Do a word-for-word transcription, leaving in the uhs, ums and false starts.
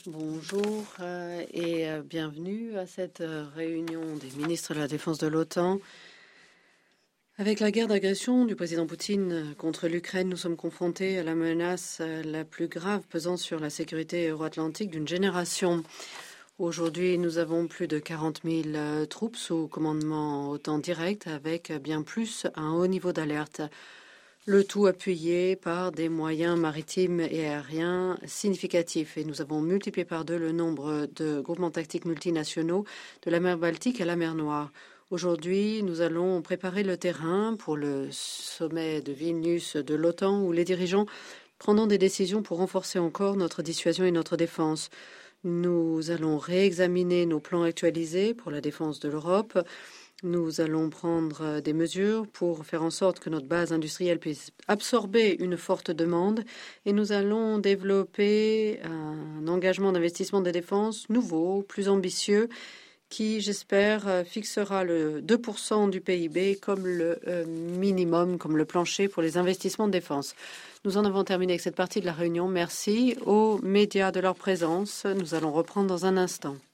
Bonjour euh, et euh, bienvenue à cette euh, réunion des ministres de la Défense de l'OTAN. Avec la guerre d'agression du président Poutine contre l'Ukraine, nous sommes confrontés à la menace euh, la plus grave pesant sur la sécurité euro-atlantique d'une génération. Aujourd'hui, nous avons plus de quarante mille euh, troupes sous commandement OTAN direct avec bien plus un haut niveau d'alerte. Le tout appuyé par des moyens maritimes et aériens significatifs. Et nous avons multiplié par deux le nombre de groupements tactiques multinationaux de la mer Baltique à la mer Noire. Aujourd'hui, nous allons préparer le terrain pour le sommet de Vilnius de l'OTAN où les dirigeants prendront des décisions pour renforcer encore notre dissuasion et notre défense. Nous allons réexaminer nos plans actualisés pour la défense de l'Europe. Nous allons prendre des mesures pour faire en sorte que notre base industrielle puisse absorber une forte demande et nous allons développer un engagement d'investissement de défense nouveau, plus ambitieux, qui, j'espère, fixera le deux pour cent du P I B comme le minimum, comme le plancher pour les investissements de défense. Nous en avons terminé avec cette partie de la réunion. Merci aux médias de leur présence. Nous allons reprendre dans un instant.